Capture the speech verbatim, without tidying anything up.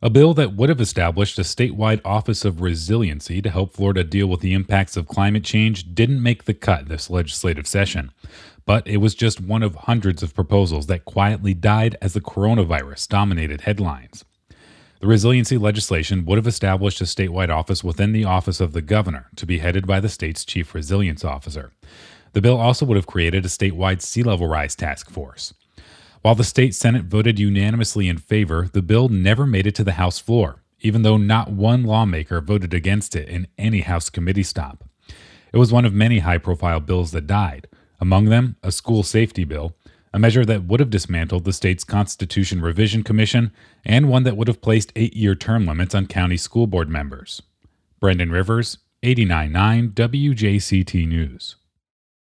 A bill that would have established a statewide Office of Resiliency to help Florida deal with the impacts of climate change didn't make the cut this legislative session. But it was just one of hundreds of proposals that quietly died as the coronavirus dominated headlines. The resiliency legislation would have established a statewide office within the office of the governor to be headed by the state's chief resilience officer. The bill also would have created a statewide sea level rise task force. While the state Senate voted unanimously in favor, the bill never made it to the House floor, even though not one lawmaker voted against it in any House committee stop. It was one of many high-profile bills that died, among them a school safety bill, a measure that would have dismantled the state's Constitution Revision Commission, and one that would have placed eight-year term limits on county school board members. Brendan Rivers, eighty-nine point nine W J C T News.